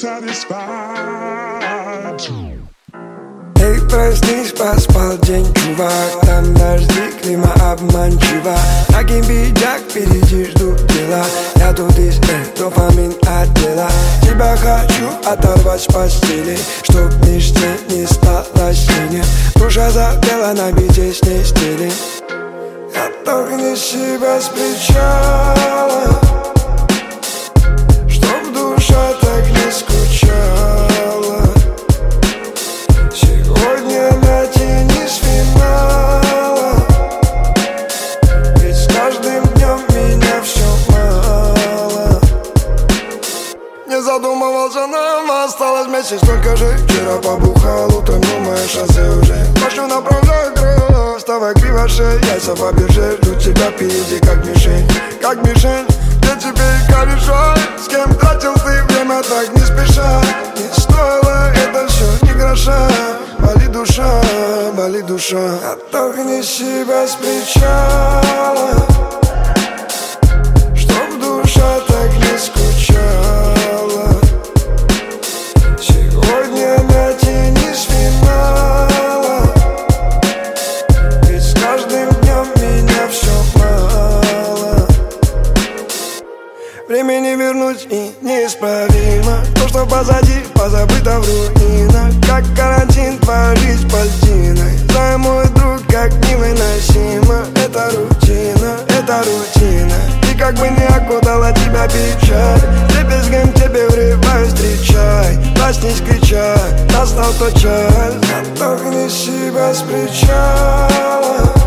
Эй, проснись, поспал день, чувак. Там дожди, клима обманчива. Таким бедняк, впереди ждут дела. Я тут из дофамин от дела. Тебя хочу оторвать с постели, чтоб ничто не стало синим. Душа запела на бите с ней стиле. Отдохни себя с причала, чтоб душа так не скучала. Сегодня натянись финала, ведь с каждым днем меня все мало. Не задумывался, нам осталось месяц столько же. Вчера побухал, утонул мое шоссе уже. Пошлю направляю кровь. Вставай криво шея, яйца по бирже. Жду тебя впереди, как мишень. Как мишень, где теперь корешок? С кем тратил ты время так не спеша? Не стоило это все ни гроша. Болит душа, болит душа. Отдохни себя с причала, чтоб душа так не скучала. Сегодня натянись финала, ведь с каждым днем меня все мало. Времени вернуть и неисправимо. То, что позади, позабыто в руинах. Как карантин, твоя жизнь пальтиной. Знаю, мой друг, как невыносимо. Это рутина, это рутина. И как бы не окутала тебя печаль, дребезгом тебе врываюсь, встречай. Проснись, крича, настал тот час. Отдохни себя с причала,